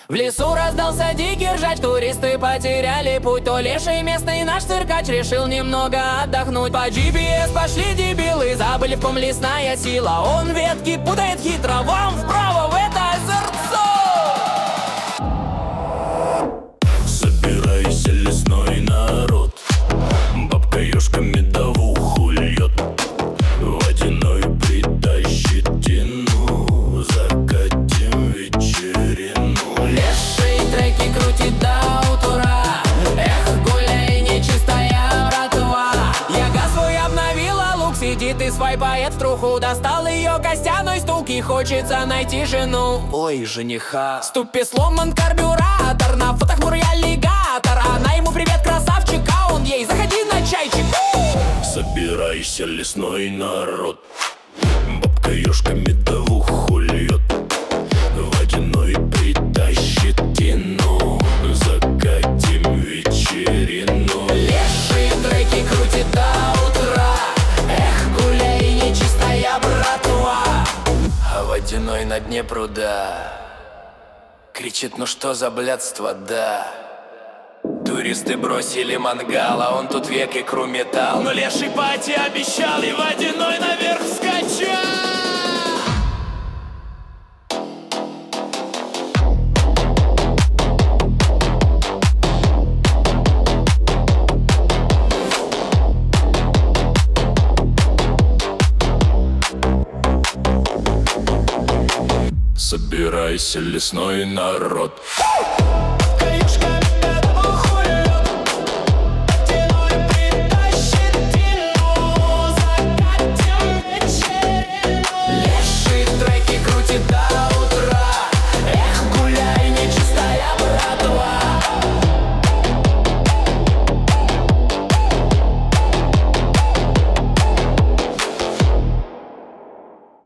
В лесу раздался дикий ржач, туристы потеряли путь. То леший местный наш циркач решил немного отдохнуть. По GPS пошли дебилы, забыли, в ком лесная сила. Он ветки путает хитро, вам вправо в это озерцо. Собирайся, лесной народ, бабка-ёжка медовуху льет. Водяной притащит тяну, закатим вечерину. Леший треки крутит до утра, эх, гуляй, нечистая братва. Яга свой обновила лук, сидит и свайпает в труху. Достал ее костяной стук и хочется найти жену. Ой, жениха. В ступе сломан карбюратор, на фотах мур аллигатор. Она ему: привет, красавчик, а он ей: заходи на чайчик. Собирайся, лесной народ, бабка-ёжка медовуху льет. Водяной притащит тяну, закатим вечерину. Леший треки крутит до утра, эх, гуляй, нечистая братва. А водяной на дне пруда кричит: ну что за блядство, да. Туристы бросили мангал, а он тут век икру метал. Но леший пати обещал, и водяной наверх вскачал. Собирайся, лесной народ.